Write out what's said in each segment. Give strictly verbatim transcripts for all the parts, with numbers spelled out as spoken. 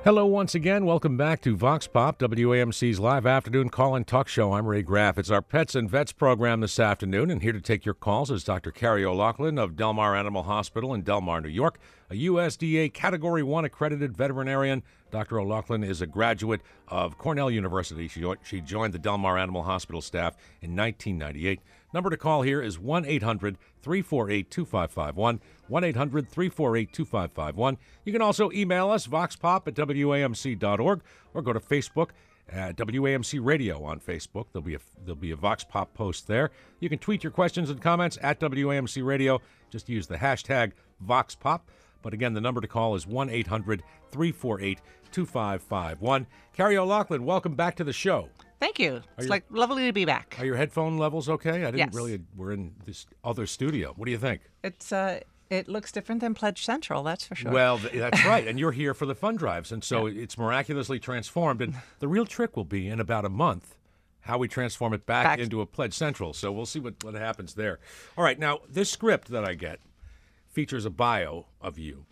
Hello once again. Welcome back to Vox Pop, W A M C's live afternoon call-in talk show. I'm Ray Graff. It's our Pets and Vets program this afternoon, and here to take your calls is Doctor Carrie O'Loughlin of Del Mar Animal Hospital in Del Mar, New York, a U S D A Category one accredited veterinarian. Doctor O'Loughlin is a graduate of Cornell University. She, she joined the Del Mar Animal Hospital staff in nineteen ninety-eight. Number to call here is one eight hundred three four eight two five five one, one eight hundred three four eight two five five one. You can also email us, voxpop at W A M C dot org, or go to Facebook at W A M C Radio on Facebook. There'll be a, there'll be a Vox Pop post there. You can tweet your questions and comments at W A M C Radio. Just use the hashtag VoxPop. But again, the number to call is one eight hundred three four eight two five five one. Carrie O'Loughlin, welcome back to the show. Thank you. It's your, like lovely to be back. Are your headphone levels okay? I didn't yes. really. We're in this other studio. What do you think? It's uh, it looks different than Pledge Central, that's for sure. Well, th- that's right. And you're here for the fund drives, and so yeah. it's miraculously transformed. And the real trick will be in about a month how we transform it back, back. into a Pledge Central. So we'll see what, what happens there. All right. Now, this script that I get features a bio of you,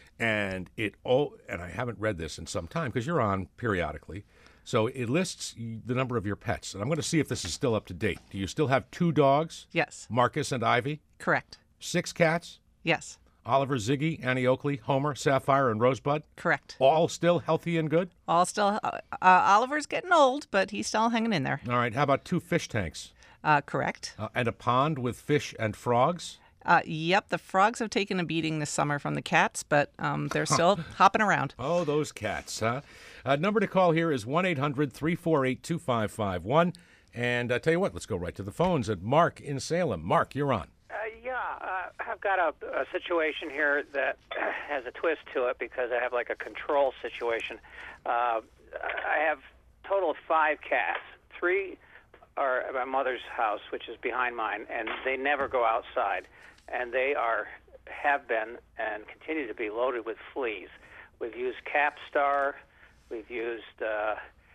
and it oh, and I haven't read this in some time because you're on periodically. So it lists the number of your pets, and I'm going to see if this is still up to date. Do you still have two dogs? Yes. Marcus and Ivy? Correct. Six cats? Yes. Oliver, Ziggy, Annie Oakley, Homer, Sapphire, and Rosebud? Correct. All still healthy and good? All still. Uh, uh, Oliver's getting old, but he's still hanging in there. All right. How about two fish tanks? Uh, correct. Uh, and a pond with fish and frogs? Uh, yep, the frogs have taken a beating this summer from the cats, but um, they're still hopping around. Oh, those cats, huh? Uh, number to call here is one eight hundred three four eight two five five one. And I uh, tell you what, let's go right to the phones at Mark in Salem. Mark, you're on. Uh, yeah, uh, I've got a, a situation here that has a twist to it because I have like a control situation. Uh, I have a total of five cats. Three are at my mother's house, which is behind mine, and they never go outside. And they are, have been, and continue to be loaded with fleas. We've used Capstar. We've used uh,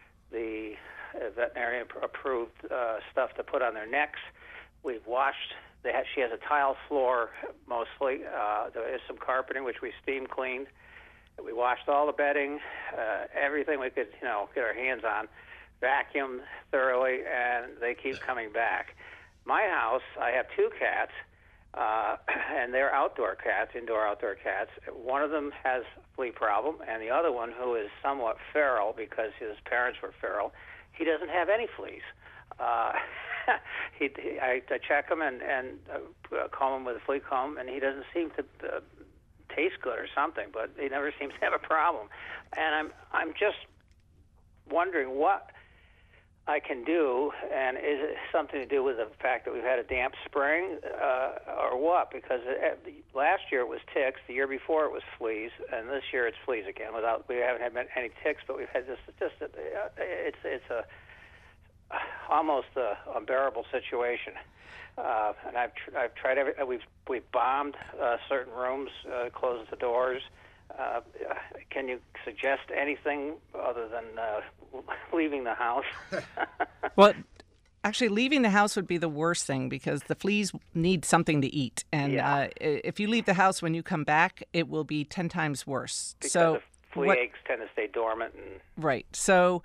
the veterinarian-approved uh, stuff to put on their necks. We've washed. They have, she has a tile floor mostly. Uh, there is some carpeting, which we steam cleaned. We washed all the bedding, uh, everything we could, you know, get our hands on, vacuumed thoroughly, and they keep coming back. My house, I have two cats. Uh, and they're outdoor cats, indoor-outdoor cats. One of them has a flea problem, and the other one, who is somewhat feral because his parents were feral, he doesn't have any fleas. Uh, he, he, I, I check him and, and uh, comb him with a flea comb, and he doesn't seem to uh, taste good or something, but he never seems to have a problem. And I'm I'm just wondering what I can do, and is it something to do with the fact that we've had a damp spring, uh, or what? Because it, last year it was ticks, the year before it was fleas, and this year it's fleas again. Without we haven't had any ticks, but we've had this. Just a, it's it's a almost a unbearable situation. Uh, and I've tr- I've tried every we've we've bombed uh, certain rooms, uh, closed the doors. Uh, can you suggest anything other than uh, leaving the house? Well, actually, leaving the house would be the worst thing because the fleas need something to eat. And yeah. uh, if you leave the house when you come back, it will be ten times worse. Because so the flea what, eggs tend to stay dormant. And... Right. So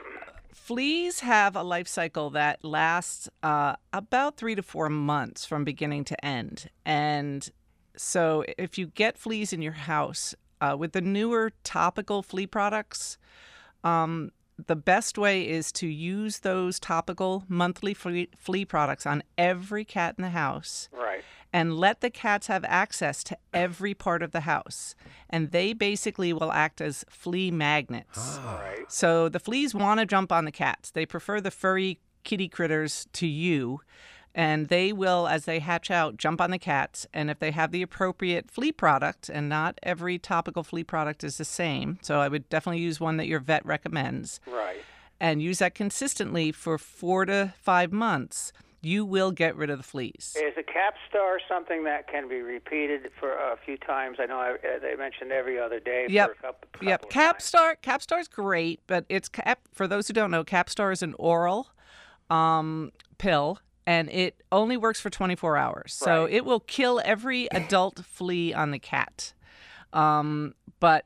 fleas have a life cycle that lasts uh, about three to four months from beginning to end. And so if you get fleas in your house, Uh, with the newer topical flea products, um, the best way is to use those topical monthly flea, flea products on every cat in the house. Right. And let the cats have access to every part of the house. And they basically will act as flea magnets. Ah. Right. So the fleas want to jump on the cats. They prefer the furry kitty critters to you. And they will, as they hatch out, jump on the cats. And if they have the appropriate flea product, and not every topical flea product is the same, so I would definitely use one that your vet recommends. Right. And use that consistently for four to five months, you will get rid of the fleas. Is a Capstar something that can be repeated for a few times? I know I, uh, they mentioned every other day yep. for a couple, couple Yep. of Capstar, times. Capstar's great, but it's cap, for those who don't know, Capstar is an oral um, pill. And it only works for twenty-four hours. So right. it will kill every adult flea on the cat. Um, but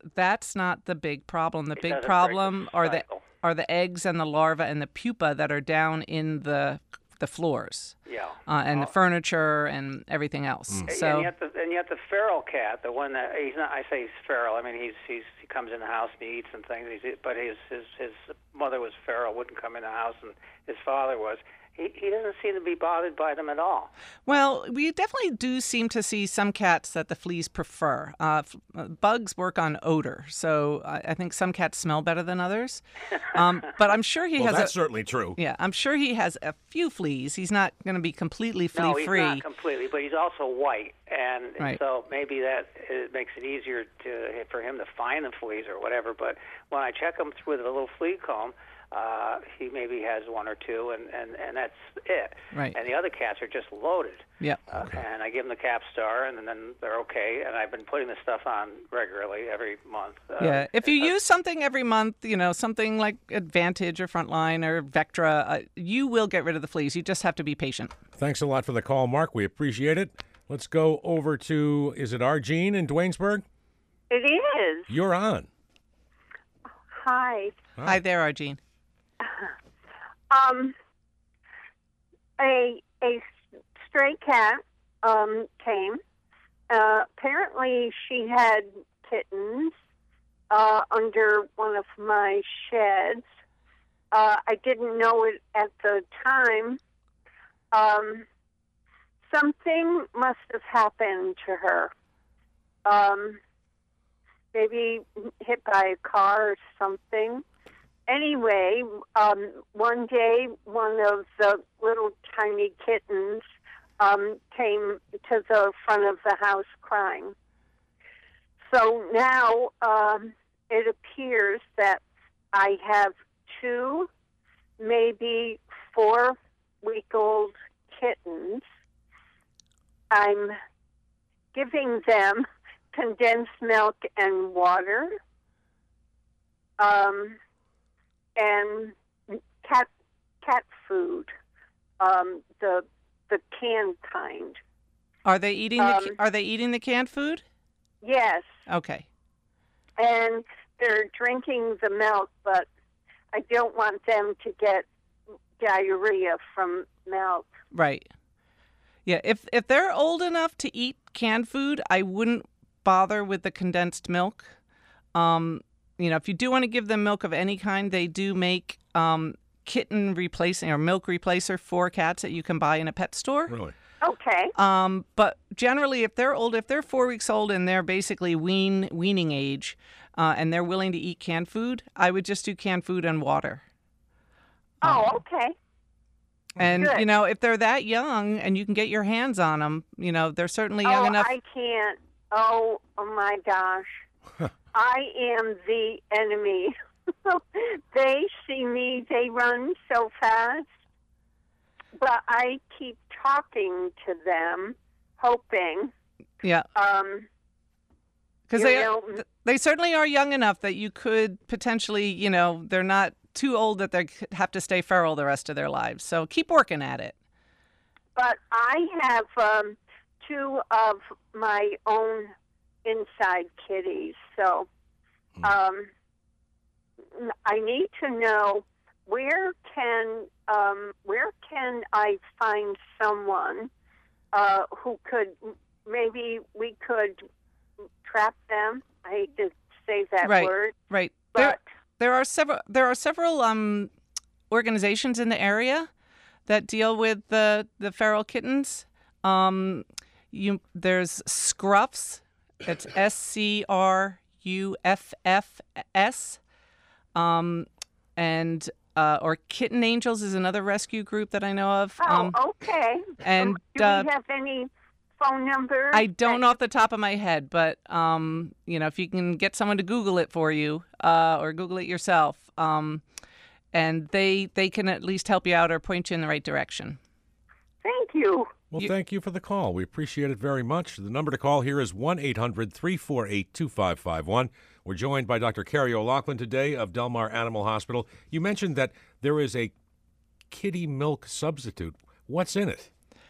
that's not the big problem. The It big doesn't break the problem are the cycle. are the eggs and the larvae and the pupa that are down in the the floors. Yeah. Uh, and the Oh. furniture and everything else. And So yet, the, and yet the feral cat, the one that he's not. I say he's feral. I mean, he's he's he comes in the house and he eats and things. He's, but his his his mother was feral, wouldn't come in the house, and his father was. He he doesn't seem to be bothered by them at all. Well, we definitely do seem to see some cats that the fleas prefer. Uh, f- uh, bugs work on odor, so I, I think some cats smell better than others. Um, but I'm sure he Well, has. that's a, certainly true. yeah, I'm sure he has a few fleas. He's not going to be completely flea No, he's free. not completely, but he's also white, and Right. so maybe that it makes it easier to for him to find the fleas or whatever. But when I check him with a little flea comb, uh, he maybe has one or two, and, and, and that's it. Right. And the other cats are just loaded. Yeah. Uh, And I give them the Capstar, and then they're okay. And I've been putting this stuff on regularly every month. Uh, Yeah, if you uh, use something every month, you know, something like Advantage or Frontline or Vectra, uh, you will get rid of the fleas. You just have to be patient. Thanks a lot for the call, Mark. We appreciate it. Let's go over to, is it Argene in Dwaynesburg? It is. You're on. Hi. Hi there, Argene. Um, a a stray cat um, came. Uh, apparently, she had kittens uh, under one of my sheds. Uh, I didn't know it at the time. Um, something must have happened to her. Um, maybe hit by a car or something. Anyway, um, one day, one of the little tiny kittens um, came to the front of the house crying. So now um, it appears that I have two, maybe four-week-old kittens. I'm giving them condensed milk and water. Um... And cat cat food, um, the the canned kind. Are they eating the Um, Are they eating the canned food? Yes, Okay. and they're drinking the milk, but I don't want them to get diarrhea from milk. Right. Yeah, if if they're old enough to eat canned food, I wouldn't bother with the condensed milk. Um, you know, if you do want to give them milk of any kind, they do make um, kitten replacing or milk replacer for cats that you can buy in a pet store. Really? Okay. Um, but generally, if they're old, if they're four weeks old and they're basically wean weaning age, uh, and they're willing to eat canned food, I would just do canned food and water. Oh, okay. And Good. you know, if they're that young and you can get your hands on them, you know, they're certainly young Oh, enough. I can't. Oh, oh my gosh. I am the enemy. They see me, they run so fast. But I keep talking to them, hoping. Yeah, Um, because you they know, they certainly are young enough that you could potentially, you know, they're not too old that they have to stay feral the rest of their lives. So keep working at it. but I have um, two of my own inside kitties, so um, I need to know where can um, where can I find someone uh, who could maybe we could trap them. I hate to say that Right. word, Right. There, but there are several there are several um organizations in the area that deal with the the feral kittens. Um, you there's Scruffs. It's S C R U F F S. Um, and uh, or Kitten Angels is another rescue group that I know of. oh, Um, okay. and, do uh, we have any phone numbers? I don't that- know off the top of my head, but um, you know, if you can get someone to Google it for you, uh, or Google it yourself, um, and they they can at least help you out or point you in the right direction. Thank you. Well, You- thank you for the call. We appreciate it very much. The number to call here is one eight hundred three four eight two five five one. We're joined by Doctor Carrie O'Loughlin today of Del Mar Animal Hospital. You mentioned that there is a kitty milk substitute. What's in it?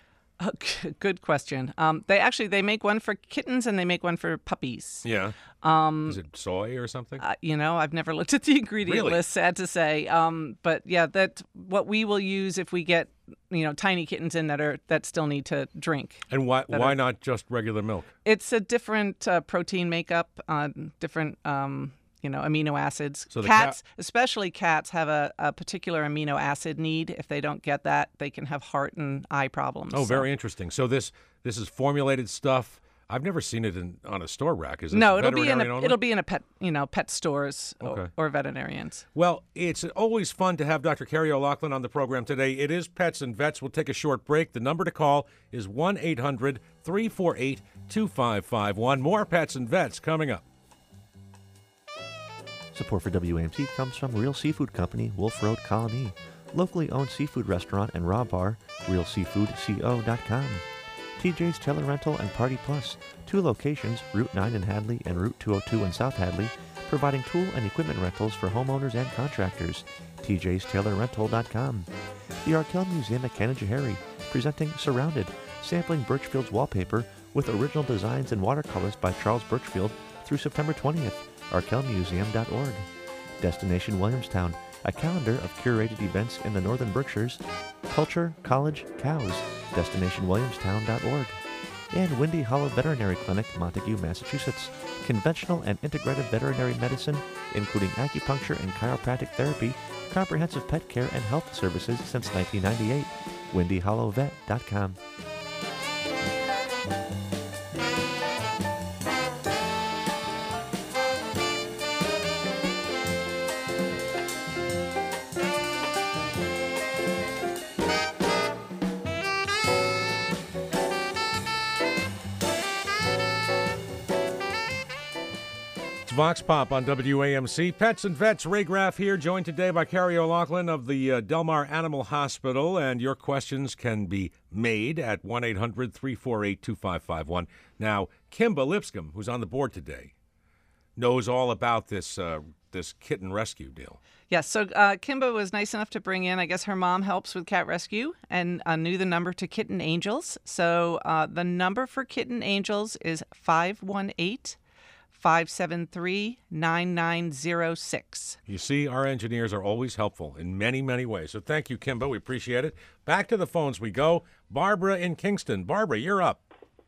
Oh, g- good question. Um, they actually they make one for kittens and they make one for puppies. Yeah. Um, Is it soy or something? uh, you know, I've never looked at the ingredient Really? list. Sad to say. Um, but yeah, that what we will use if we get you know tiny kittens in that are that still need to drink. And why that why are- not just regular milk? It's a different uh, protein makeup, uh, different um, you know amino acids. So the Cats, especially cats, have a, a particular amino acid need. If they don't get that, they can have heart and eye problems. Oh, So- very interesting. So this this is formulated stuff. I've never seen it in, on a store rack. Is it No, it'll be in veterinarian a, only? it'll be in a pet you know pet stores Okay. or, or veterinarians. Well, it's always fun to have Doctor Carrie O'Loughlin on the program today. It is Pets and Vets. We'll take a short break. The number to call is one eight hundred three four eight two five five one. More Pets and Vets coming up. Support for W A M C comes from Real Seafood Company, Wolf Road, Colony. Locally owned seafood restaurant and raw bar, real seafood co dot com. T J's Taylor Rental and Party Plus, two locations, Route nine in Hadley and Route two oh two in South Hadley, providing tool and equipment rentals for homeowners and contractors. T J's Taylor Rental dot com. The Arkell Museum at Canajoharie, presenting Surrounded, sampling Birchfield's wallpaper with original designs and watercolors by Charles Birchfield through September twentieth. arkell museum dot org. Destination Williamstown, a calendar of curated events in the Northern Berkshires. Culture, College, Cows. destination williamstown dot org. And Windy Hollow Veterinary Clinic, Montague, Massachusetts. Conventional and integrative veterinary medicine, including acupuncture and chiropractic therapy, comprehensive pet care and health services since nineteen ninety-eight. windy hollow vet dot com. Vox Pop on W A M C. Pets and Vets, Ray Graff here, joined today by Carrie O'Loughlin of the uh, Del Mar Animal Hospital, and your questions can be made at one eight hundred three four eight two five five one. Now, Kimba Lipscomb, who's on the board today, knows all about this uh, this kitten rescue deal. Yes, so uh, Kimba was nice enough to bring in, I guess her mom helps with cat rescue and uh, knew the number to Kitten Angels. So uh, the number for Kitten Angels is five one eight, five seven three, nine nine zero six. You see, our engineers are always helpful in many, many ways. So thank you, Kimba. We appreciate it. Back to the phones we go. Barbara in Kingston. Barbara, you're up.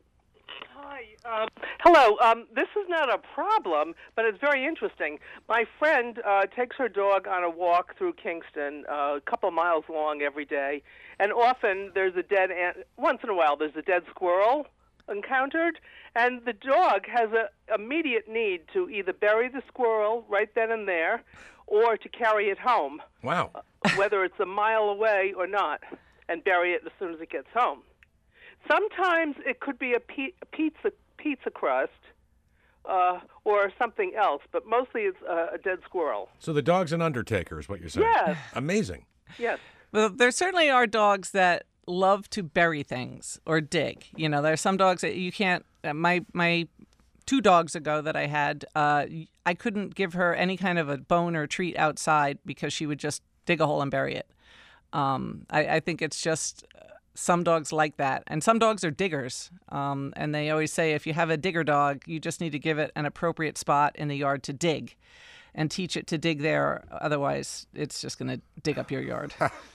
Hi. Uh, hello. Um, this is not a problem, but it's very interesting. My friend uh, takes her dog on a walk through Kingston, uh, a couple miles long every day, and often there's a dead ant. Once in a while, there's a dead squirrel encountered, and the dog has a immediate need to either bury the squirrel right then and there, or to carry it home, Wow. whether it's a mile away or not, and bury it as soon as it gets home. Sometimes it could be a, pe- a pizza pizza crust uh, or something else, but mostly it's a, a dead squirrel. So the dog's an undertaker is what you're saying. Yes. Amazing. Yes. Well, there certainly are dogs that love to bury things or dig. You know, there's some dogs that you can't. Uh, my my two dogs ago that I had, uh, I couldn't give her any kind of a bone or treat outside because she would just dig a hole and bury it. Um, I, I think it's just uh, some dogs like that, and some dogs are diggers. Um, and they always say if you have a digger dog, you just need to give it an appropriate spot in the yard to dig, and teach it to dig there. Otherwise, it's just going to dig up your yard.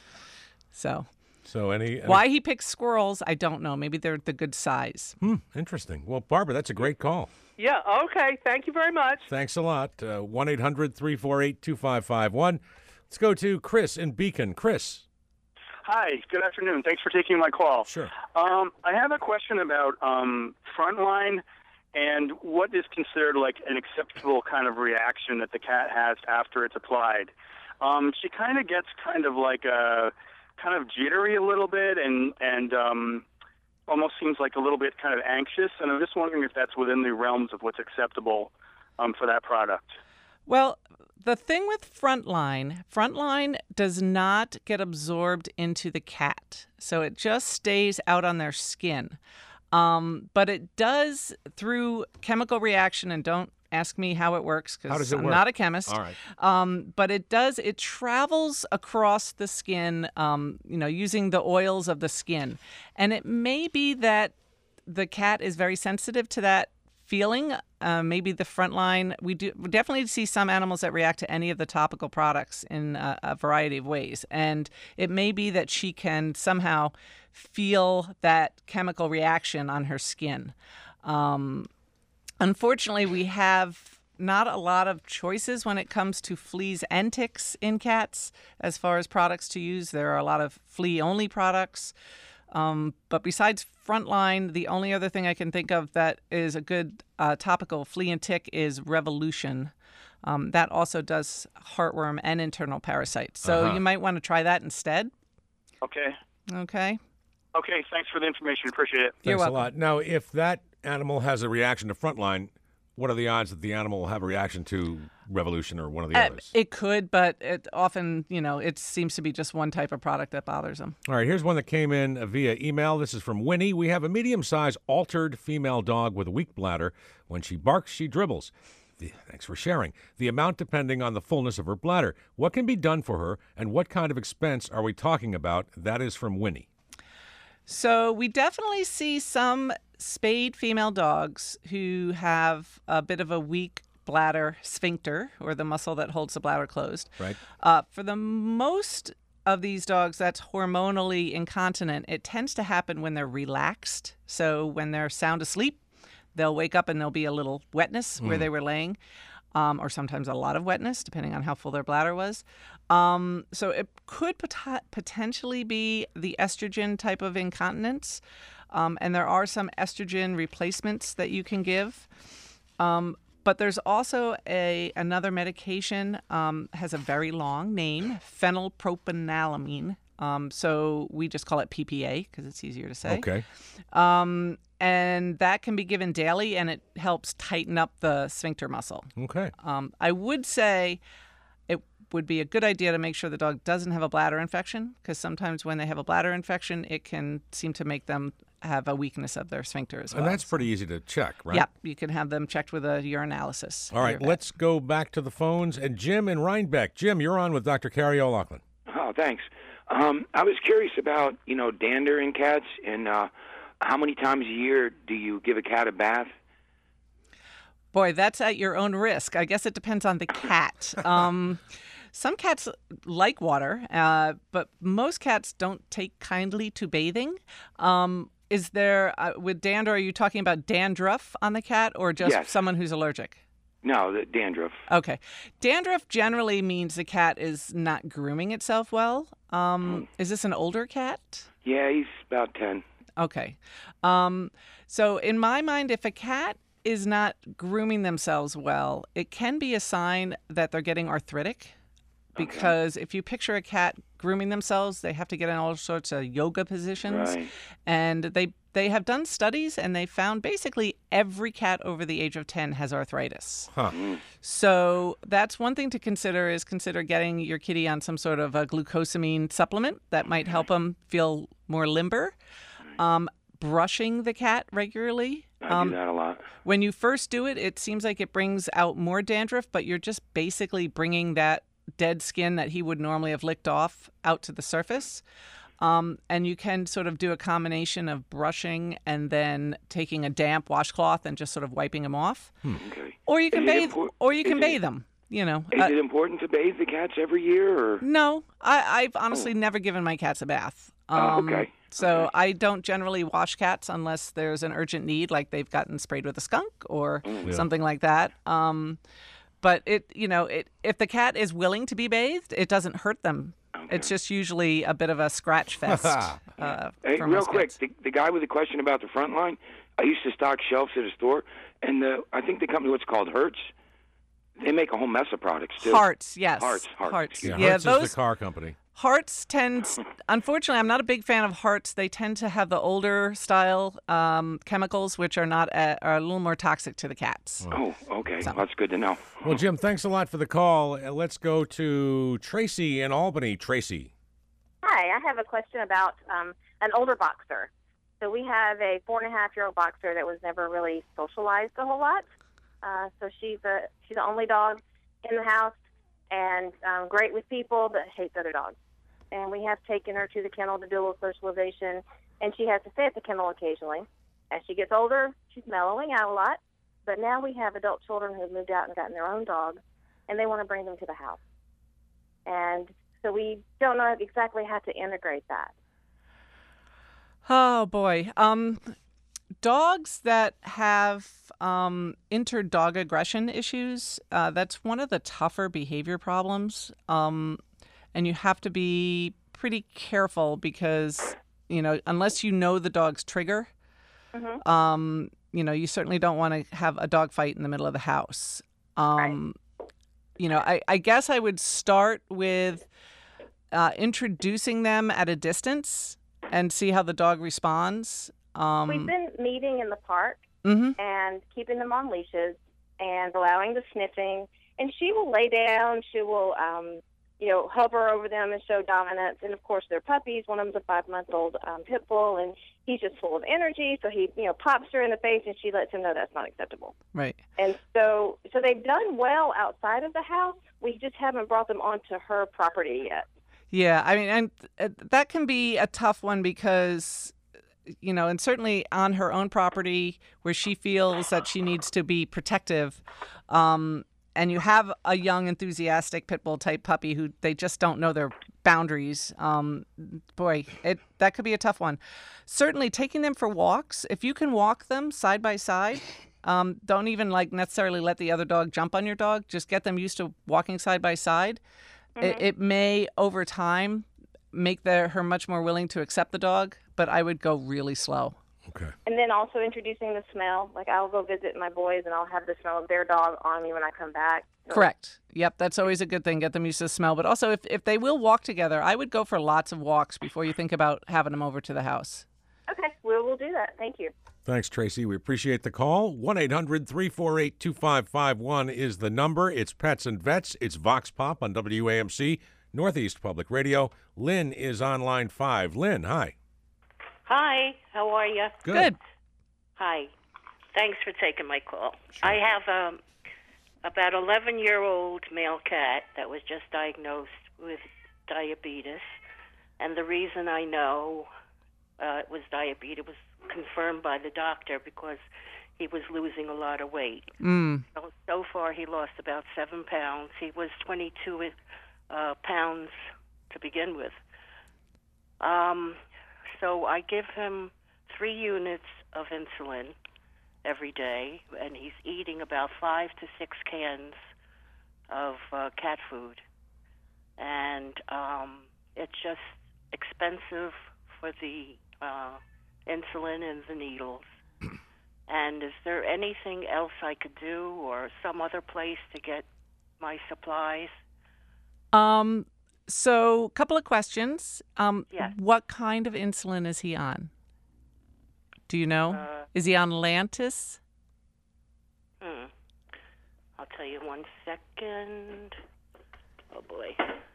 So. So any, any Why he picks squirrels, I don't know. Maybe they're the good size. Hmm, interesting. Well, Barbara, that's a great call. Yeah, okay. Thank you very much. Thanks a lot. Uh, one eight hundred three four eight two five five one. Let's go to Chris in Beacon. Chris. Hi, good afternoon. Thanks for taking my call. Sure. Um, I have a question about um, Frontline and what is considered like an acceptable kind of reaction that the cat has after it's applied. Um, she kind of gets kind of like a kind of jittery a little bit and and um, almost seems like a little bit kind of anxious. And I'm just wondering if that's within the realms of what's acceptable um, for that product. Well, the thing with Frontline, Frontline does not get absorbed into the cat. So it just stays out on their skin. Um, but it does, through chemical reaction, and don't ask me how it works How does because it I'm work? not a chemist. All right. Um, but it does, it travels across the skin, um, you know, using the oils of the skin. And it may be that the cat is very sensitive to that feeling. Uh, maybe the front line, we do we definitely see some animals that react to any of the topical products in a, a variety of ways. And it may be that she can somehow feel that chemical reaction on her skin. Um, unfortunately, we have not a lot of choices when it comes to fleas and ticks in cats as far as products to use. There are a lot of flea-only products. Um, but besides Frontline, the only other thing I can think of that is a good uh, topical flea and tick is Revolution. Um, that also does heartworm and internal parasites. So Uh-huh. you might want to try that instead. Okay. Okay. Okay, thanks for the information. Appreciate it. You're Thanks a welcome. lot. Now, if that animal has a reaction to Frontline, what are the odds that the animal will have a reaction to Revolution or one of the Uh, others? it could, but it often, you know, it seems to be just one type of product that bothers them. All right, here's one that came in uh, via email. This is from Winnie. We have a medium-sized altered female dog with a weak bladder. When she barks, she dribbles. The, thanks for sharing. The amount depending on the fullness of her bladder. What can be done for her, and what kind of expense are we talking about? That is from Winnie. So we definitely see some spayed female dogs who have a bit of a weak bladder sphincter, or the muscle that holds the bladder closed. Right. Uh, for the most of these dogs that's hormonally incontinent, it tends to happen when they're relaxed. So when they're sound asleep, they'll wake up and there'll be a little wetness where they were laying. Um, or sometimes a lot of wetness, depending on how full their bladder was. Um, so it could pot- potentially be the estrogen type of incontinence. Um, and there are some estrogen replacements that you can give. Um, but there's also a another medication, um, has a very long name, phenylpropanolamine. Um, so we just call it P P A because it's easier to say. Okay. Um, and that can be given daily, and it helps tighten up the sphincter muscle. Okay. Um, I would say it would be a good idea to make sure the dog doesn't have a bladder infection, because sometimes when they have a bladder infection, it can seem to make them have a weakness of their sphincter as well. And that's pretty easy to check, right? Yep, you can have them checked with a urinalysis. All right, let's go back to the phones. And Jim in Rhinebeck. Jim, you're on with Doctor Carrie O'Loughlin. Oh, thanks. Um, I was curious about, you know, dander in cats, and uh, how many times a year do you give a cat a bath? Boy, that's at your own risk. I guess it depends on the cat. Um, some cats like water, uh, but most cats don't take kindly to bathing. Um, is there, uh, with dander, are you talking about dandruff on the cat, or just Yes. someone who's allergic? No, the dandruff. Okay. Dandruff generally means the cat is not grooming itself well. Um, is this an older cat? Yeah, he's about ten. Okay. Um, so in my mind, if a cat is not grooming themselves well, it can be a sign that they're getting arthritic. Because if you picture a cat grooming themselves, they have to get in all sorts of yoga positions. Right. And they they have done studies, and they found basically every cat over the age of ten has arthritis. Huh. So that's one thing to consider, is consider getting your kitty on some sort of a glucosamine supplement that might help them feel more limber. Um, brushing the cat regularly. I Um, do that a lot. when you first do it, it seems like it brings out more dandruff, but you're just basically bringing that dead skin that he would normally have licked off out to the surface. Um, and you can sort of do a combination of brushing and then taking a damp washcloth and just sort of wiping them off. Okay. Or you can Is it bathe, impor- or you can is it- bathe them. You know. Is Uh, it important to bathe the cats every year, or? no, I, I've honestly never given my cats a bath. Oh, Um, okay. So Okay. I don't generally wash cats unless there's an urgent need, like they've gotten sprayed with a skunk or Mm. something like that. Um, but it, you know, it if the cat is willing to be bathed, it doesn't hurt them. It's just usually a bit of a scratch fest. uh, Hey, for real most quick, cats. the, the guy with the question about the front line, I used to stock shelves at a store, and the, I think the company, what's called Hertz, they make a whole mess of products, too. Hearts, yes. Hearts, Hearts. Yeah, Yeah, Hertz those is the car company. Hearts tend, unfortunately, I'm not a big fan of Hearts. They tend to have the older style um, chemicals, which are not uh, are a little more toxic to the cats. Oh, okay. Well, that's good to know. Well, Jim, thanks a lot for the call. Uh, Let's go to Tracy in Albany. Tracy. Hi, I have a question about um, an older boxer. So we have a four and a half year old boxer that was never really socialized a whole lot. Uh, so she's a she's the only dog in the house, and um, great with people, but hates other dogs. And we have taken her to the kennel to do a little socialization, and she has to stay at the kennel occasionally. As she gets older, she's mellowing out a lot. But now we have adult children who have moved out and gotten their own dogs, and they want to bring them to the house. And so we don't know exactly how to integrate that. Oh, boy. Um, dogs that have um, inter-dog aggression issues, uh, that's one of the tougher behavior problems. Um, and you have to be pretty careful because, you know, unless you know the dog's trigger, mm-hmm. um, you know, you certainly don't want to have a dog fight in the middle of the house. Um, right. You know, I, I guess I would start with uh, introducing them at a distance and see how the dog responds. Um, We've been meeting in the park mm-hmm. and keeping them on leashes and allowing the sniffing. And she will lay down. She will, um, you know, hover over them and show dominance. And, of course, they're puppies. One of them's a five-month-old um, pit bull, and he's just full of energy. So he, you know, pops her in the face, and she lets him know that's not acceptable. Right. And so so they've done well outside of the house. We just haven't brought them onto her property yet. Yeah, I mean, and uh, that can be a tough one because, you know, and certainly on her own property where she feels that she needs to be protective, um, and you have a young, enthusiastic pit bull type puppy who they just don't know their boundaries. Um, boy, it that could be a tough one. Certainly, taking them for walks, if you can walk them side by side. Um, don't even like necessarily let the other dog jump on your dog. Just get them used to walking side by side. Mm-hmm. It, it may, over time, make the, her much more willing to accept the dog, but I would go really slow. Okay. And then also introducing the smell. Like, I'll go visit my boys, and I'll have the smell of their dog on me when I come back. So correct. Yep, that's always a good thing. Get them used to the smell. But also, if, if they will walk together, I would go for lots of walks before you think about having them over to the house. Okay, we will do that. Thank you. Thanks, Tracy. We appreciate the call. one eight hundred three four eight two five five one is the number. It's Pets and Vets. It's Vox Pop on W A M C, Northeast Public Radio. Lynn is on line five. Lynn, hi. Hi, how are you? Good. Good. Hi. Thanks for taking my call. Sure. I have um, about eleven-year-old male cat that was just diagnosed with diabetes, and the reason I know uh, it was diabetes was confirmed by the doctor because he was losing a lot of weight. Mm. So, so far, he lost about seven pounds. He was twenty-two uh, pounds to begin with. Um, so I give him three units of insulin every day, and he's eating about five to six cans of uh, cat food. And um, it's just expensive for the uh, insulin and the needles. And is there anything else I could do or some other place to get my supplies? Um, so a couple of questions. Um, Yes. What kind of insulin is he on? Do you know? Uh, is he on Lantus? Hmm. I'll tell you one second. Oh, boy.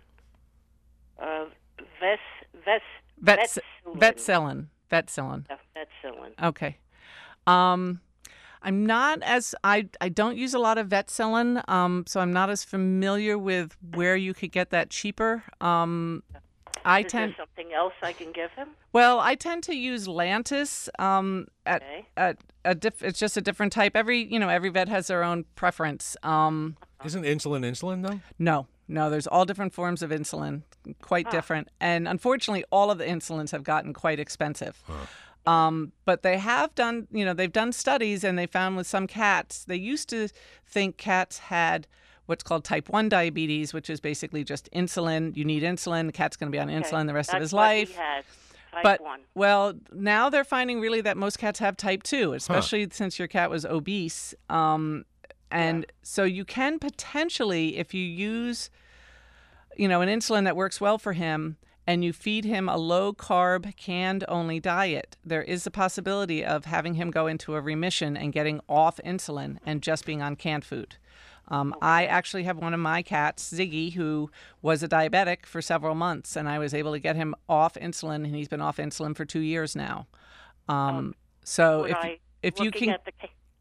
Uh, Ves, Ves, Vets, Vetsilin. Vetsilin. Vetsilin. Uh, Vetsilin. Okay. Um, I'm not as I I don't use a lot of Vetsilin, um, so I'm not as familiar with where you could get that cheaper. Um, I Is tend there something else I can give him? well, I tend to use Lantus. Um, at Okay. at a diff, it's just a different type. Every you know every vet has their own preference. Um, Isn't insulin insulin, though? no, no, there's all different forms of insulin, quite Huh. different, and unfortunately, all of the insulins have gotten quite expensive. Huh. Um, but they have done, you know, they've done studies and they found with some cats, they used to think cats had what's called type one diabetes, which is basically just insulin. You need insulin. The cat's going to be on Okay. insulin the rest That's of his what life. He had, type But, one. well, now they're finding really that most cats have type two, especially since your cat was obese. Um, and so you can potentially, if you use, you know, an insulin that works well for him, and you feed him a low-carb, canned-only diet, there is a possibility of having him go into a remission and getting off insulin and just being on canned food. Um, I actually have one of my cats, Ziggy, who was a diabetic for several months, and I was able to get him off insulin, and he's been off insulin for two years now. Um, so Would if I, if you looking can, at the ca-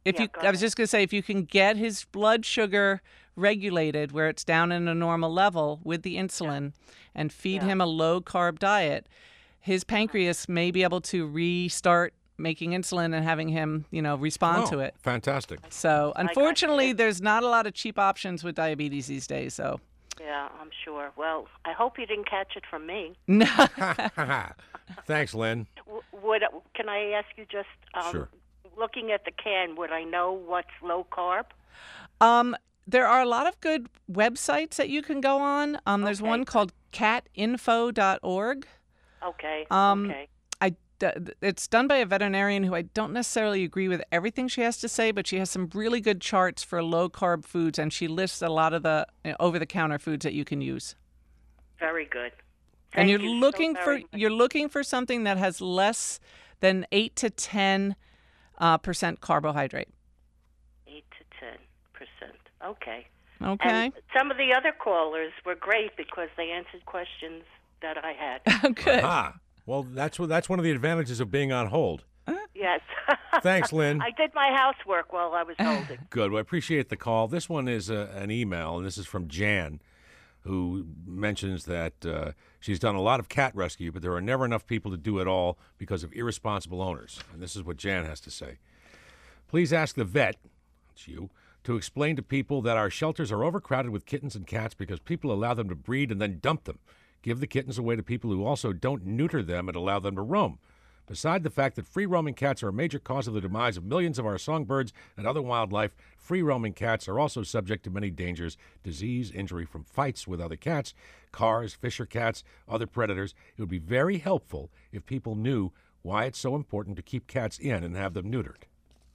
if Yeah, you, go I was ahead. just going to say, if you can get his blood sugar regulated where it's down in a normal level with the insulin and feed Yeah. him a low carb diet, his pancreas may be able to restart making insulin and having him, you know, respond Oh, to it. Fantastic. So got unfortunately, you. there's not a lot of cheap options with diabetes these days. So Yeah, I'm sure. Well, I hope you didn't catch it from me. no. Thanks, Lynn. W- Would can I ask you just um, Sure. looking at the can? Would I know what's low carb? Um, there are a lot of good websites that you can go on. Um, there's Okay. one called cat info dot org. Okay. Um, okay. I, d- it's done by a veterinarian who I don't necessarily agree with everything she has to say, but she has some really good charts for low carb foods, and she lists a lot of the uh, over the counter foods that you can use. Very good. and Thank you're you so looking for very much. you're looking for something that has less than eight to ten uh, percent carbohydrate. Eight to ten percent. Okay. Okay. And some of the other callers were great because they answered questions that I had. Good. Ah, well, that's what that's one of the advantages of being on hold. Yes. Thanks, Lynn. I did my housework while I was holding. Good. Well, I appreciate the call. This one is uh, an email, and this is from Jan, who mentions that uh, she's done a lot of cat rescue, but there are never enough people to do it all because of irresponsible owners. And this is what Jan has to say. Please ask the vet, it's you, to explain to people that our shelters are overcrowded with kittens and cats because people allow them to breed and then dump them. Give the kittens away to people who also don't neuter them and allow them to roam. Beside the fact that free-roaming cats are a major cause of the demise of millions of our songbirds and other wildlife, free-roaming cats are also subject to many dangers, disease, injury from fights with other cats, cars, fisher cats, other predators. It would be very helpful if people knew why it's so important to keep cats in and have them neutered.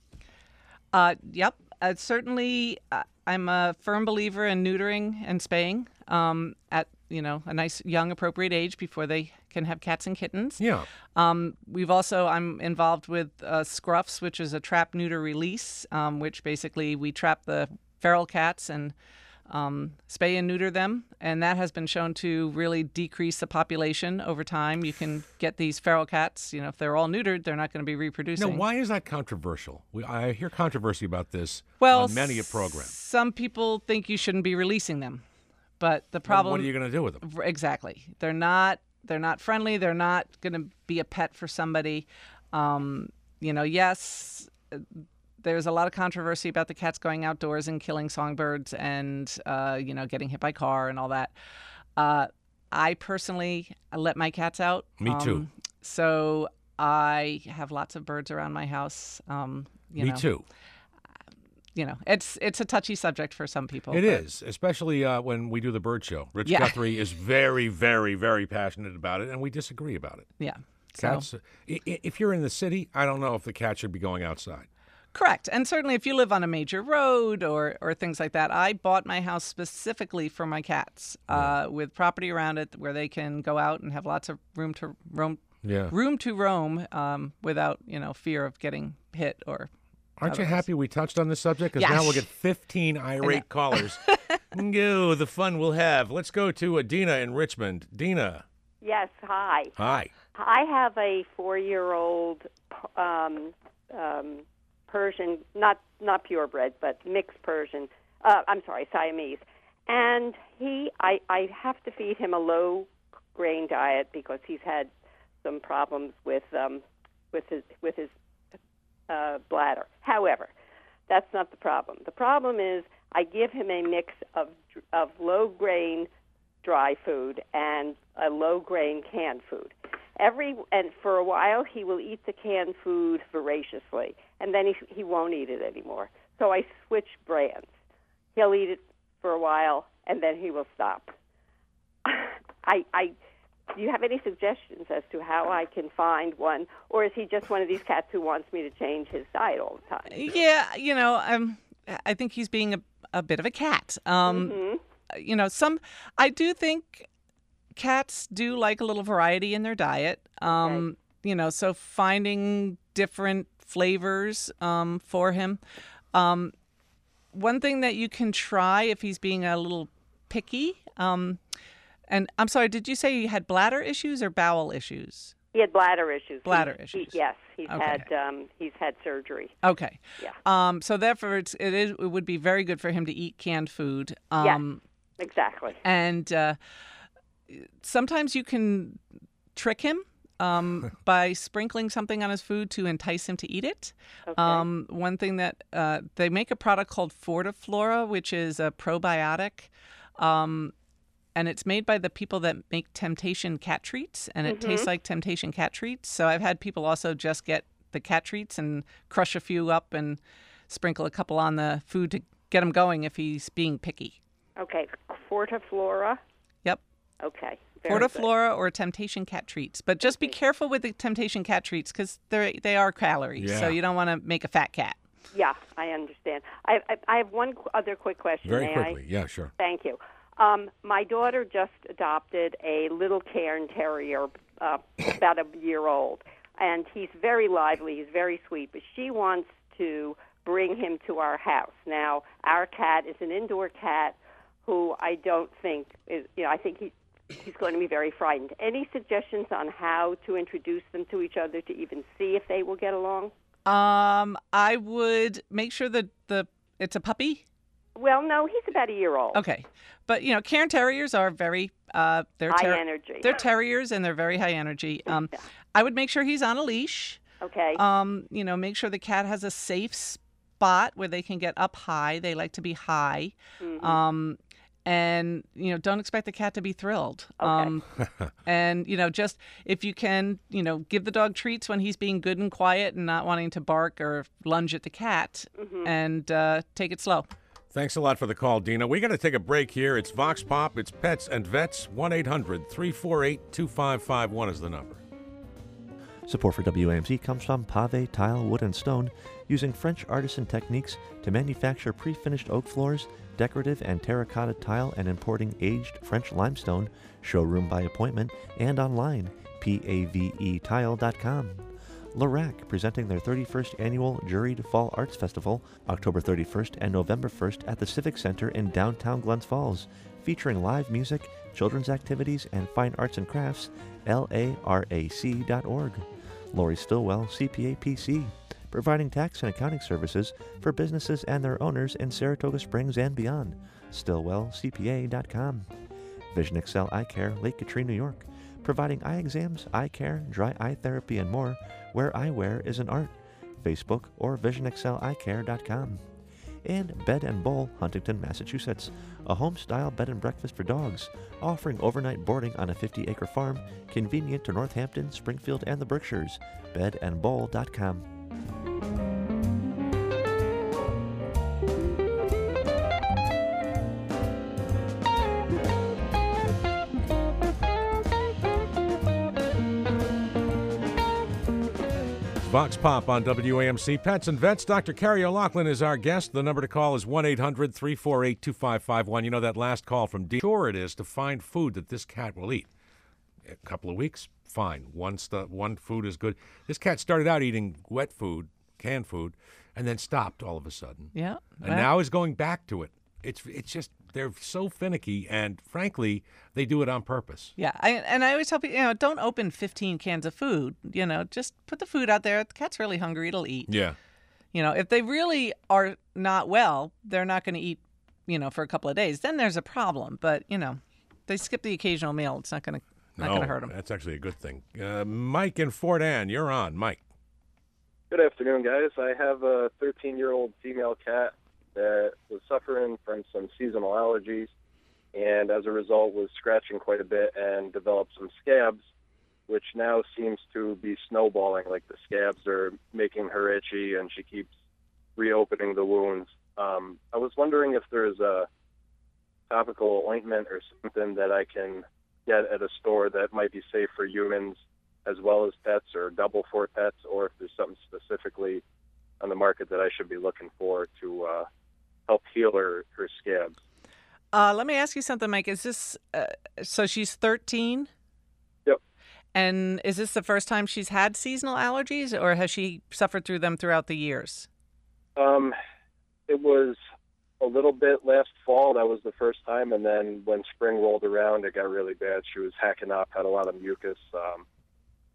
Uh, yep. Uh, certainly, uh, I'm a firm believer in neutering and spaying um, at you know a nice young appropriate age before they can have cats and kittens. Yeah. Um, we've also I'm involved with uh, Scruffs, which is a trap neuter release, um, which basically we trap the feral cats and um, spay and neuter them, and that has been shown to really decrease the population over time. You can get these feral cats, you know, if they're all neutered, they're not going to be reproducing. Now, why is that controversial? We, I hear controversy about this well, on many a program. Some people think you shouldn't be releasing them, but the Then problem. what are you going to do with them? Exactly. They're not. They're not friendly. They're not going to be a pet for somebody. Um, you know, yes. There's a lot of controversy about the cats going outdoors and killing songbirds and, uh, you know, getting hit by car and all that. Uh, I personally let my cats out. Me too. Um, so I have lots of birds around my house. Um, you Me know, too. You know, it's it's a touchy subject for some people. It but- is, especially uh, when we do the bird show. Rich Yeah. Guthrie is very, very, very passionate about it, and we disagree about it. Yeah. Cats. So. i- i- If you're in the city, I don't know if the cat should be going outside. Correct. And certainly if you live on a major road or, or things like that, I bought my house specifically for my cats uh, with property around it where they can go out and have lots of room to roam, Yeah. room to roam um, without, you know, fear of getting hit or Aren't you otherwise. happy we touched on this subject? Because Yes. now we'll get fifteen irate callers. Go, the fun we'll have. Let's go to uh, Dina in Richmond. Dina, Yes, hi. hi. I have a four-year-old um, um, Persian, not not purebred, but mixed Persian. Uh, I'm sorry, Siamese. And he, I, I have to feed him a low-grain diet because he's had some problems with um, with his with his uh, bladder. However, that's not the problem. The problem is I give him a mix of of low-grain dry food and a low-grain canned food. Every and for a while he will eat the canned food voraciously, and then he he won't eat it anymore. So I switch brands. He'll eat it for a while, and then he will stop. I I do you have any suggestions as to how I can find one, or is he just one of these cats who wants me to change his diet all the time? Yeah, you know, um, I think he's being a, a bit of a cat. Um, Mm-hmm. You know, some I do think cats do like a little variety in their diet. Um, You know, so finding different flavors um, for him. Um, one thing that you can try if he's being a little picky. Um, and I'm sorry, did you say he had bladder issues or bowel issues? He had bladder issues. Bladder He- issues. He, yes, he's Okay. had um, he's had surgery. Okay. Yeah. Um, so therefore, it's, it is it would be very good for him to eat canned food. Um, Yes, exactly. And uh, sometimes you can trick him um, by sprinkling something on his food to entice him to eat it. Okay. Um, one thing that uh, they make a product called Fortiflora, which is a probiotic. Um, and it's made by the people that make Temptation cat treats, and it Mhm. tastes like Temptation cat treats. So I've had people also just get the cat treats and crush a few up and sprinkle a couple on the food to get him going if he's being picky. Okay, Fortiflora. Yep. Okay. very good. Fortiflora or Temptation cat treats. But just be careful with the Temptation cat treats because they they are calories. Yeah. So you don't want to make a fat cat. Yeah, I understand. I, I, I have one qu- other quick question. Very may quickly. I? Yeah, sure. Thank you. Um, my daughter just adopted a little Cairn Terrier, uh, about a year old, and he's very lively. He's very sweet, but she wants to bring him to our house. Now, our cat is an indoor cat who I don't think is, you know, I think he, he's going to be very frightened. Any suggestions on how to introduce them to each other to even see if they will get along? Um, I would make sure that the it's a puppy. Well, no, he's about a year old. Okay, but you know, Cairn Terriers are very uh, they're High ter- energy. They're terriers and they're very high energy. Um, I would make sure he's on a leash. Okay. Um, you know, make sure the cat has a safe spot where they can get up high. They like to be high. Mhm. Um, and you know, don't expect the cat to be thrilled. Um, and you know, just if you can, you know, give the dog treats when he's being good and quiet and not wanting to bark or lunge at the cat, Mhm. and uh, take it slow. Thanks a lot for the call, Dina. We got to take a break here. It's Vox Pop. It's Pets and Vets. one eight hundred three four eight two five five one is the number. Support for W A M C comes from Pave Tile, Wood and Stone, using French artisan techniques to manufacture pre-finished oak floors, decorative and terracotta tile, and importing aged French limestone. Showroom by appointment and online, pave tile dot com. Larac, presenting their thirty-first annual Juried Fall Arts Festival, October thirty-first and November first at the Civic Center in downtown Glens Falls, featuring live music, children's activities, and fine arts and crafts. L A R A C dot org. Lori Stillwell, C P A P C, providing tax and accounting services for businesses and their owners in Saratoga Springs and beyond. Stillwell C P A dot com. Vision Excel Eye Care, Lake Katrina, New York, providing eye exams, eye care, dry eye therapy, and more, where eyewear is an art. Facebook or vision excel eye care dot com. And Bed and Bowl, Huntington, Massachusetts, a home-style bed and breakfast for dogs, offering overnight boarding on a fifty-acre farm, convenient to Northampton, Springfield, and the Berkshires. bed and bowl dot com. Vox Pop on W A M C. Pets and Vets. Doctor Carrie O'Loughlin is our guest. The number to call is one eight hundred three four eight two five five one. You know that last call from D. Sure it is to find food that this cat will eat. A couple of weeks, fine. One, stu- one food is good. This cat started out eating wet food, canned food, and then stopped all of a sudden. Yeah. And well, now is going back to it. It's it's just, they're so finicky, and frankly, they do it on purpose. Yeah, I, and I always tell people, you know, don't open fifteen cans of food. You know, just put the food out there. The cat's really hungry; it'll eat. Yeah. You know, if they really are not well, they're not going to eat. You know, for a couple of days, then there's a problem. But you know, they skip the occasional meal. It's not going to not No, going to hurt them. That's actually a good thing. Uh, Mike in Fort Ann, you're on. Mike. Good afternoon, guys. I have a thirteen-year-old female cat that was suffering from some seasonal allergies, and as a result was scratching quite a bit and developed some scabs, which now seems to be snowballing. Like the scabs are making her itchy, and she keeps reopening the wounds. Um, I was wondering if there's a topical ointment or something that I can get at a store that might be safe for humans as well as pets, or double for pets, or if there's something specifically on the market that I should be looking for to uh, help heal her, her scabs. Uh, let me ask you something, Mike. Is this uh, so? She's thirteen. Yep. And is this the first time she's had seasonal allergies, or has she suffered through them throughout the years? Um, it was a little bit last fall. That was the first time, and then when spring rolled around, it got really bad. She was hacking up, had a lot of mucus. Um,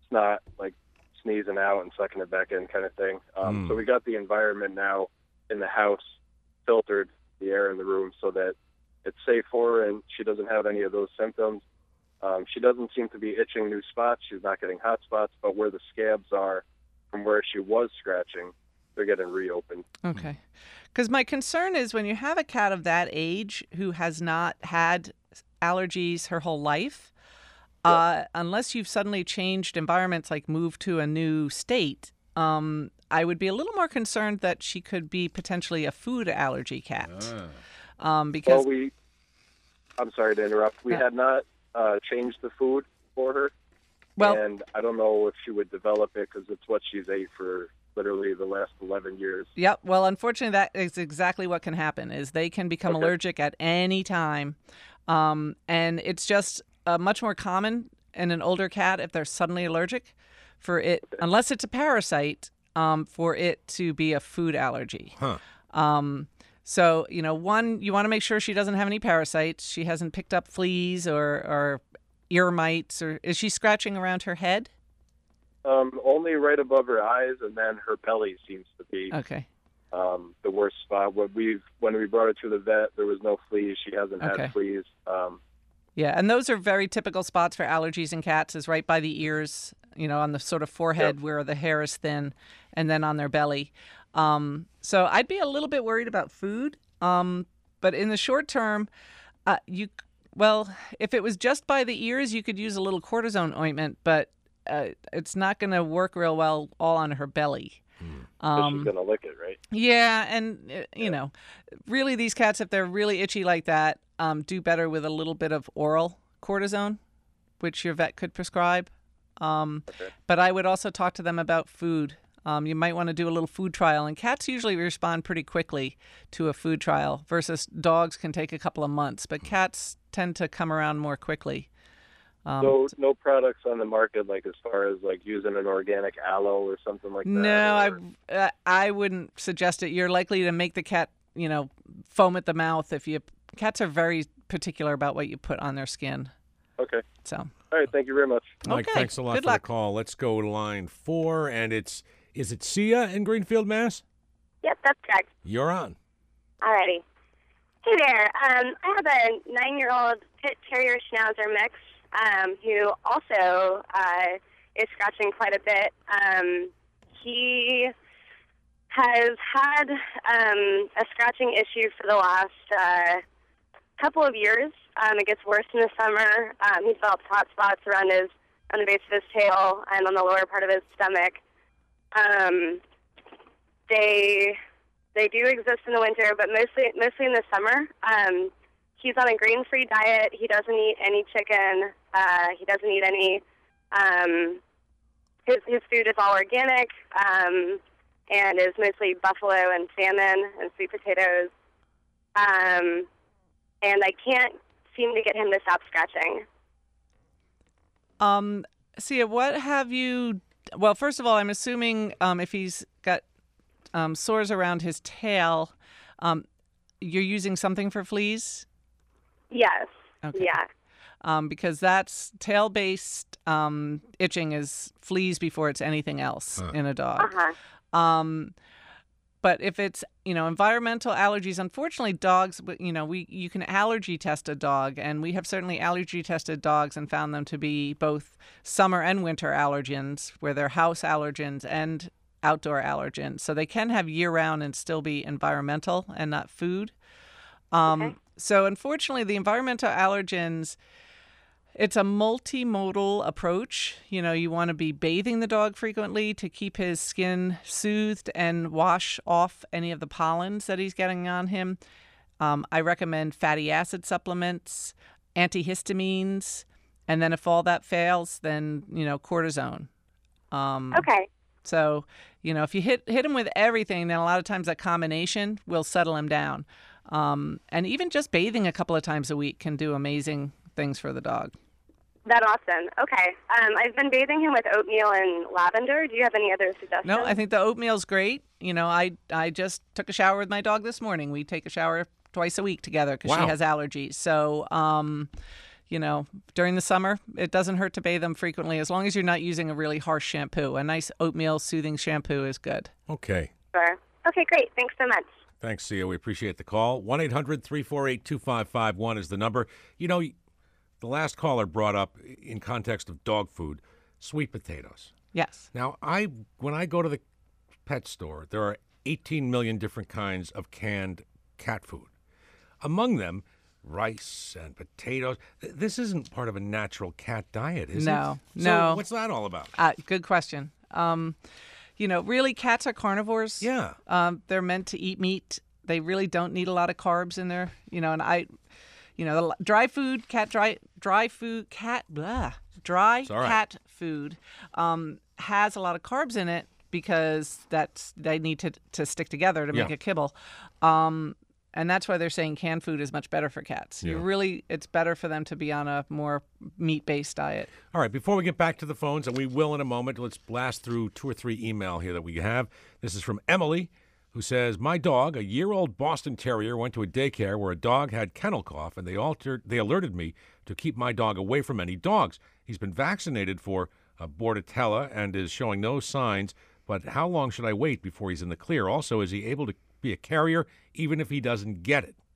it's not like sneezing out and sucking it back in kind of thing. Um, Mm. So we got the environment now in the house filtered, the air in the room, so that it's safe for her and she doesn't have any of those symptoms. Um, she doesn't seem to be itching new spots. She's not getting hot spots, but where the scabs are from where she was scratching, they're getting reopened. Okay. Because my concern is when you have a cat of that age who has not had allergies her whole life, uh, unless you've suddenly changed environments, like moved to a new state, um, I would be a little more concerned that she could be potentially a food allergy cat. Um, because Well, we, I'm sorry to interrupt. We Yeah. had not uh, changed the food for her. Well- and I don't know if she would develop it because it's what she's ate for literally the last eleven years. Yep. Well, unfortunately, that is exactly what can happen. Is they can become Okay. allergic at any time, um, and it's just uh, much more common in an older cat if they're suddenly allergic, for it unless it's a parasite, um, for it to be a food allergy. Huh. Um, so you know, one, you want to make sure she doesn't have any parasites. She hasn't picked up fleas or or ear mites, or is she scratching around her head? Um, only right above her eyes, and then her belly seems to be Okay. um, the worst spot. When we when we brought her to the vet, there was no fleas. She hasn't Okay. had fleas. Um, Yeah, and those are very typical spots for allergies in cats, is right by the ears, you know, on the sort of forehead where the hair is thin, and then on their belly. Um, so I'd be a little bit worried about food. Um, but in the short term, uh, you, well, if it was just by the ears, you could use a little cortisone ointment, but uh, it's not going to work real well all on her belly. so she's gonna lick it, right? Yeah, and uh, you know, really, these cats, if they're really itchy like that, um, do better with a little bit of oral cortisone, which your vet could prescribe. Um, But I would also talk to them about food. Um, you might want to do a little food trial, and cats usually respond pretty quickly to a food trial, versus dogs can take a couple of months, but cats tend to come around more quickly. Um, no, no products on the market, like as far as like using an organic aloe or something like that. No, or- I uh, I wouldn't suggest it. You're likely to make the cat, you know, foam at the mouth if you. Cats are very particular about what you put on their skin. Okay. So. All right. Thank you very much. Mike, Okay, thanks a lot good for luck. the call. Let's go to line four, and it's is it Sia in Greenfield, Mass? Yep, that's correct. You're on. Alrighty. Hey there. Um, I have a nine-year-old Pit Terrier Schnauzer mix um, who also uh, is scratching quite a bit. Um, he has had um, a scratching issue for the last uh, couple of years. Um, it gets worse in the summer. Um, he develops hot spots around his on the base of his tail and on the lower part of his stomach. Um, they they do exist in the winter, but mostly mostly in the summer. Um, he's on a grain-free diet. He doesn't eat any chicken. Uh, he doesn't eat any. Um, his his food is all organic um, and is mostly buffalo and salmon and sweet potatoes. Um, and I can't seem to get him to stop scratching. Um, Sia, what have you? Well, first of all, I'm assuming um, if he's got um, sores around his tail, um, you're using something for fleas. Yes. Okay. Yeah. Um, because that's tail-based um, itching is fleas before it's anything else in a dog. Uh-huh. Um, but if it's, you know, environmental allergies, unfortunately, dogs, you know, we you can allergy test a dog, and we have certainly allergy tested dogs and found them to be both summer and winter allergens, where they're house allergens and outdoor allergens. So they can have year-round and still be environmental and not food. Um, Okay. So unfortunately, the environmental allergens, it's a multimodal approach. You know, you want to be bathing the dog frequently to keep his skin soothed and wash off any of the pollens that he's getting on him. Um, I recommend fatty acid supplements, antihistamines, and then if all that fails, then, you know, cortisone. Um, Okay. So, you know, if you hit hit him with everything, then a lot of times that combination will settle him down. Um, and even just bathing a couple of times a week can do amazing things for the dog. That's awesome. Okay. Um, I've been bathing him with oatmeal and lavender. Do you have any other suggestions? No, I think the oatmeal's great. You know, I I just took a shower with my dog this morning. We take a shower twice a week together because Wow. she has allergies. So, um, you know, during the summer, it doesn't hurt to bathe them frequently as long as you're not using a really harsh shampoo. A nice oatmeal soothing shampoo is good. Okay. Sure. Okay, great. Thanks so much. Thanks, Sia. We appreciate the call. one eight hundred three four eight two five five one is the number. You know, the last caller brought up, in context of dog food, sweet potatoes. Yes. Now, I when I go to the pet store, there are eighteen million different kinds of canned cat food. Among them, rice and potatoes. This isn't part of a natural cat diet, is no, it? No, no. So what's that all about? Uh, good question. Um, you know, really, cats are carnivores. Yeah. Um, they're meant to eat meat. They really don't need a lot of carbs in there. You know, and I, you know, the dry food, cat dry, dry food, cat, blah, dry all right. cat food um, has a lot of carbs in it because that's they need to to stick together to make Yeah. a kibble. Um, And that's why they're saying canned food is much better for cats. You Yeah. really, it's better for them to be on a more meat-based diet. All right, before we get back to the phones, and we will in a moment, let's blast through two or three email here that we have. This is from Emily, who says, my dog, a year-old Boston Terrier, went to a daycare where a dog had kennel cough, and they altered, they alerted me to keep my dog away from any dogs. He's been vaccinated for uh, Bordetella and is showing no signs, but how long should I wait before he's in the clear? Also, is he able to be a carrier even if he doesn't get it?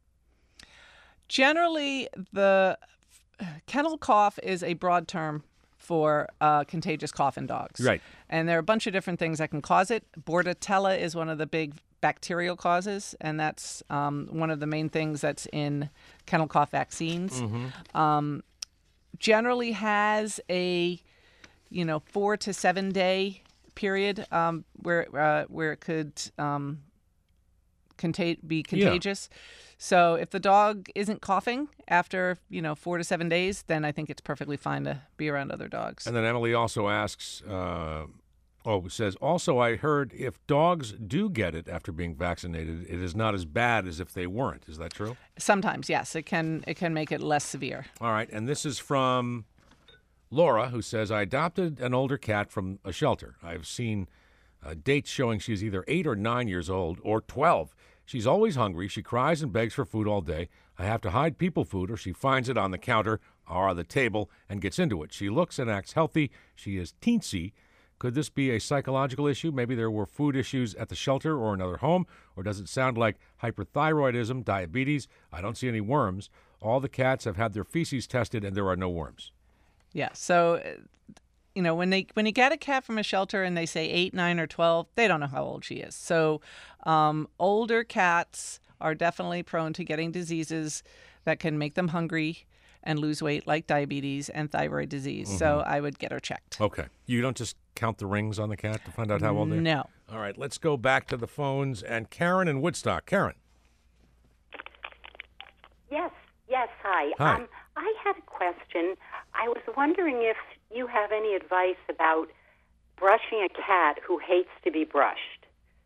Generally, the kennel cough is a broad term for uh, contagious cough in dogs. Right. And there are a bunch of different things that can cause it. Bordetella is one of the big bacterial causes, and that's um, one of the main things that's in kennel cough vaccines. Mm-hmm. Um, generally has a, you know, four to seven day period um, where uh, where it could um, contag- be contagious. Yeah. So if the dog isn't coughing after, you know, four to seven days, then I think it's perfectly fine to be around other dogs. And then Emily also asks, uh, oh, says, also I heard if dogs do get it after being vaccinated, it is not as bad as if they weren't. Is that true? Sometimes, yes. It can it can make it less severe. All right. And this is from Laura, who says, I adopted an older cat from a shelter. I've seen uh, dates showing she's either eight or nine years old or twelve. She's always hungry. She cries and begs for food all day. I have to hide people food or she finds it on the counter or on the table and gets into it. She looks and acts healthy. She is teensy. Could this be a psychological issue? Maybe there were food issues at the shelter or another home? Or does it sound like hyperthyroidism, diabetes? I don't see any worms. All the cats have had their feces tested and there are no worms. Yeah. So, you know, when they when you get a cat from a shelter and they say eight, nine, or twelve, they don't know how old she is. So um, older cats are definitely prone to getting diseases that can make them hungry and lose weight, like diabetes and thyroid disease. Mm-hmm. So I would get her checked. Okay. You don't just count the rings on the cat to find out how old they are? No. All right. Let's go back to the phones. And Karen in Woodstock. Karen. Yes. Yes. Hi. Hi. Um, I had a question. I was wondering if you have any advice about brushing a cat who hates to be brushed.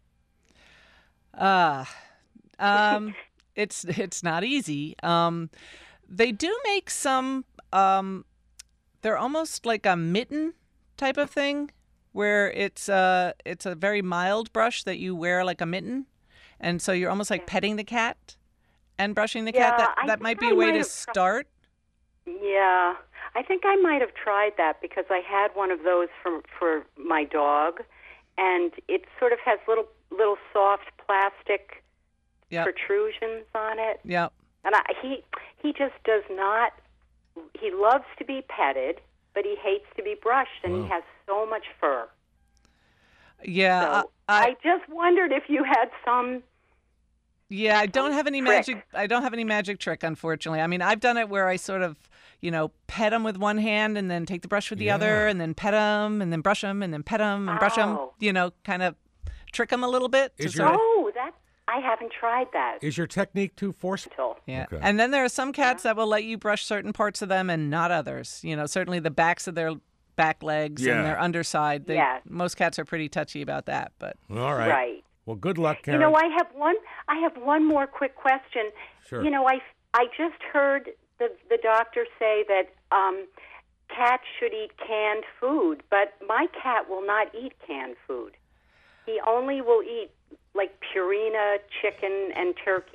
Uh, um, it's it's not easy. Um, they do make some. Um, they're almost like a mitten type of thing, where it's a it's a very mild brush that you wear like a mitten, and so you're almost like petting the cat and brushing the yeah, cat. That I that might be I a way might to have start. Yeah, I think I might have tried that because I had one of those for for my dog, and it sort of has little little soft plastic yep. protrusions on it. Yeah. And I, he he just does not. He loves to be petted, but he hates to be brushed, and wow. he has so much fur. Yeah, so I, I just wondered if you had some. Yeah, I don't have any trick. magic. I don't have any magic trick, unfortunately. I mean, I've done it where I sort of, you know, pet them with one hand and then take the brush with the yeah. other, and then pet them and then brush them and then pet them and brush them. Oh. You know, kind of trick them a little bit. Is to your, sort of, oh, that I haven't tried that. Is your technique too forceful? Yeah, okay. And then there are some cats that will let you brush certain parts of them and not others. You know, certainly the backs of their back legs yeah. and their underside. They, yeah. Most cats are pretty touchy about that. But all right. Right. Well, good luck, Karen. You know, I have one. I have one more quick question. Sure. You know, I, I just heard the the doctor say that um, cats should eat canned food, but my cat will not eat canned food. He only will eat like Purina chicken and turkey.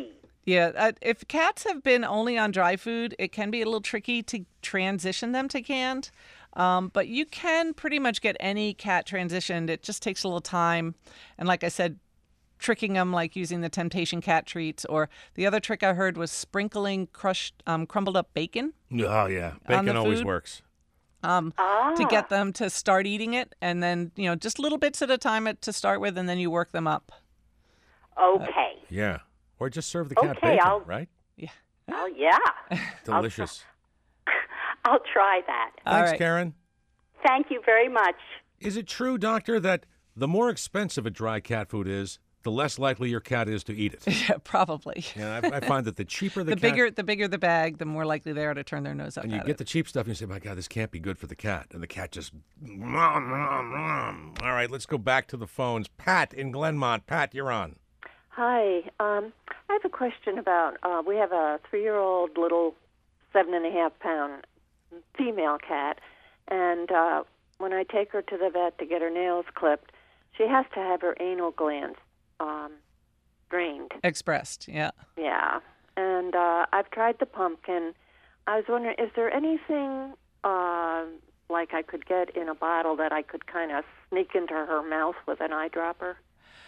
Yeah, uh, if cats have been only on dry food, it can be a little tricky to transition them to canned. Um, but you can pretty much get any cat transitioned. It just takes a little time. And like I said, tricking them, like using the Temptation Cat treats. Or the other trick I heard was sprinkling crushed, um, crumbled up bacon. Oh, yeah. on the Bacon always food. works. Um, Ah. to get them to start eating it. And then, you know, just little bits at a time at- to start with, and then you work them up. Okay. Yeah. Or just serve the cat Okay, bacon, I'll- right? Oh, yeah. Delicious. I'll try that. Thanks, Karen. Thank you very much. Is it true, Doctor, that the more expensive a dry cat food is, the less likely your cat is to eat it? Yeah, probably. Yeah, I, I find that the cheaper the, The cat, bigger, the bigger the bag, the more likely they are to turn their nose up and you at get it. the cheap stuff, and you say, "My God, this can't be good for the cat," and the cat just. Nom, nom, nom. All right, let's go back to the phones. Pat in Glenmont. Pat, you're on. Hi. Um, I have a question about, uh, we have a three-year-old little seven and a half pound female cat, and uh, when I take her to the vet to get her nails clipped, she has to have her anal glands um, drained. Expressed, yeah. Yeah. And uh, I've tried the pumpkin. I was wondering, is there anything uh, like I could get in a bottle that I could kind of sneak into her mouth with an eyedropper?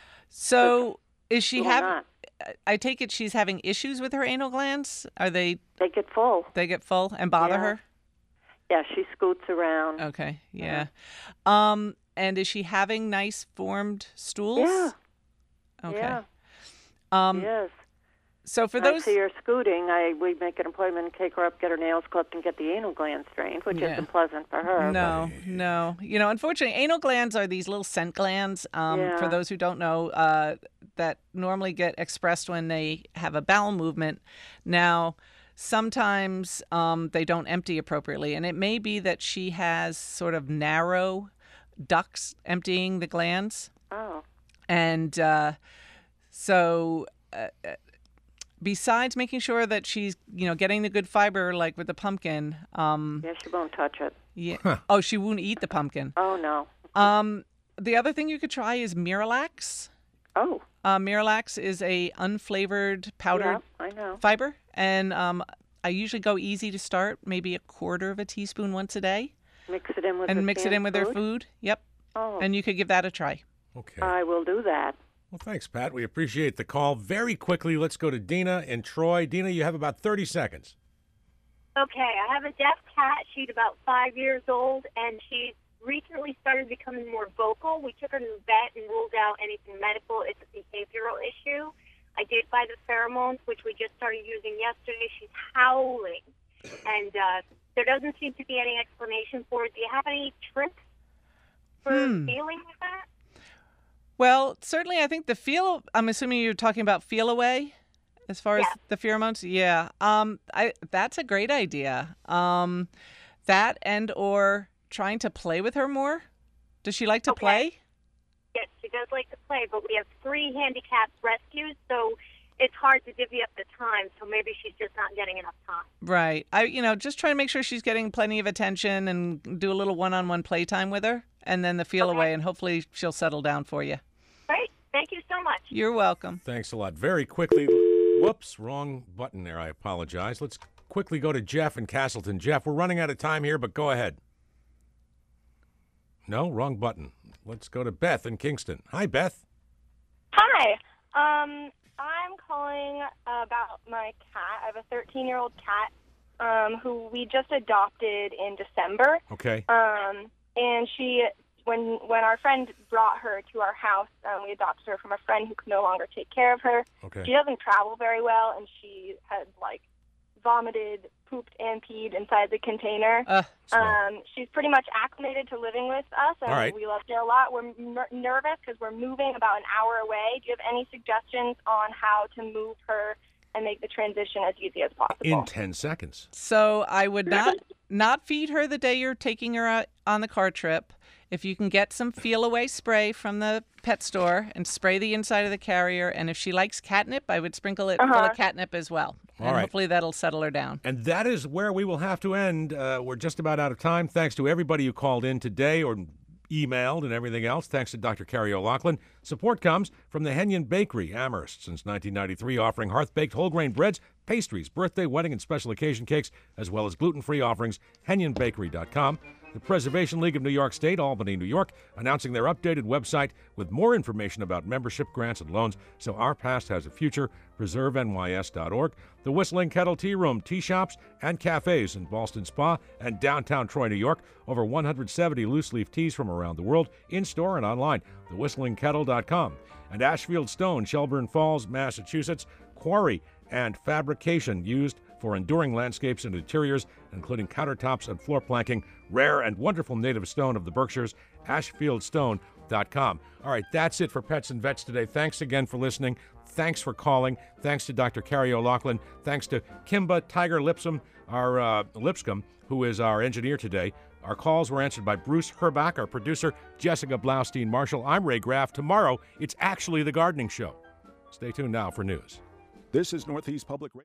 So is she Or having? not. I take it she's having issues with her anal glands. Are they? They get full. They get full and bother Yeah. her. Yeah, she scoots around. Okay, yeah. Um, and is she having nice formed stools? Yeah. Okay. Yeah. Um, yes. So for I those, see her scooting. I we make an appointment, take her up, get her nails clipped, and get the anal glands drained, which Yeah. isn't pleasant for her. no, no. You know, unfortunately, anal glands are these little scent glands. Um, Yeah. For those who don't know, uh, that normally get expressed when they have a bowel movement. Now, sometimes um, they don't empty appropriately, and it may be that she has sort of narrow ducts emptying the glands. Oh. And uh, so, uh, uh, besides making sure that she's, you know, getting the good fiber, like with the pumpkin. Um, Yeah, she won't touch it. Yeah. Oh, she won't eat the pumpkin. Oh no. Um, the other thing you could try is Miralax. Oh. Uh, Miralax is a unflavored powdered Yeah, I know. fiber, and um, I usually go easy to start, maybe a quarter of a teaspoon once a day, Mix it in with and the mix it canned in with her food? food. Yep. Oh. And you could give that a try. Okay. I will do that. Well, thanks, Pat. We appreciate the call. Very quickly, let's go to Dina in Troy. Dina, you have about thirty seconds. Okay, I have a deaf cat. She's about five years old, and she's recently started becoming more vocal. We took her to the vet and ruled out anything medical. It's a behavioral issue. I did buy the pheromones, which we just started using yesterday. She's howling, and uh, there doesn't seem to be any explanation for it. Do you have any tricks for Hmm. dealing with that? Well, certainly, I think the feel. I'm assuming you're talking about feel away, as far as the pheromones. Yeah. Um. I. That's a great idea. Um, that and or trying to play with her more. Does she like to play? Yes, she does like to play, but we have three handicapped rescues, so it's hard to divvy up the time. So maybe she's just not getting enough time. Right. I. You know, just try to make sure she's getting plenty of attention and do a little one-on-one playtime with her, and then the feel away, and hopefully she'll settle down for you. Great. Thank you so much. You're welcome. Thanks a lot. Very quickly, whoops, wrong button there. I apologize. Let's quickly go to Jeff in Castleton. Jeff, we're running out of time here, but go ahead. No, wrong button. Let's go to Beth in Kingston. Hi, Beth. Hi. Um, I'm calling about my cat. I have a thirteen-year-old cat um, who we just adopted in December. Okay. Um, and she, when when our friend brought her to our house, um, we adopted her from a friend who could no longer take care of her. Okay. She doesn't travel very well, and she had like vomited, pooped, and peed inside the container. Uh, um, she's pretty much acclimated to living with us, and All right. we love her a lot. We're ner- nervous because we're moving about an hour away. Do you have any suggestions on how to move her and make the transition as easy as possible? In ten seconds. So I would not not feed her the day you're taking her out on the car trip. If you can get some Feel Away spray from the pet store and spray the inside of the carrier, and if she likes catnip, I would sprinkle it full Uh-huh. of catnip as well. All and right. hopefully that'll settle her down. And that is where we will have to end. Uh, we're just about out of time. Thanks to everybody who called in today or emailed and everything else. Thanks to Doctor Carrie O'Loughlin. Support comes from the Henyon Bakery, Amherst, since nineteen ninety-three, offering hearth-baked whole grain breads, pastries, birthday, wedding, and special occasion cakes, as well as gluten-free offerings. henyon bakery dot com. The Preservation League of New York State, Albany, New York, announcing their updated website with more information about membership, grants, and loans, so our past has a future. preserve N Y S dot org. The Whistling Kettle Tea Room, tea shops, and cafes in Ballston Spa and downtown Troy, New York. Over one hundred seventy loose-leaf teas from around the world, in-store and online. the whistling kettle dot com. And Ashfield Stone, Shelburne Falls, Massachusetts, quarry and fabrication used for enduring landscapes and interiors, including countertops and floor planking. Rare and wonderful native stone of the Berkshires, ashfield stone dot com. All right, that's it for Pets and Vets today. Thanks again for listening. Thanks for calling. Thanks to Doctor Carrie O'Loughlin. Thanks to Kimba Tiger Lipscomb, our uh, Lipscomb, who is our engineer today. Our calls were answered by Bruce Herbach, our producer, Jessica Blaustein-Marshall. I'm Ray Graff. Tomorrow, it's actually The Gardening Show. Stay tuned now for news. This is Northeast Public Radio.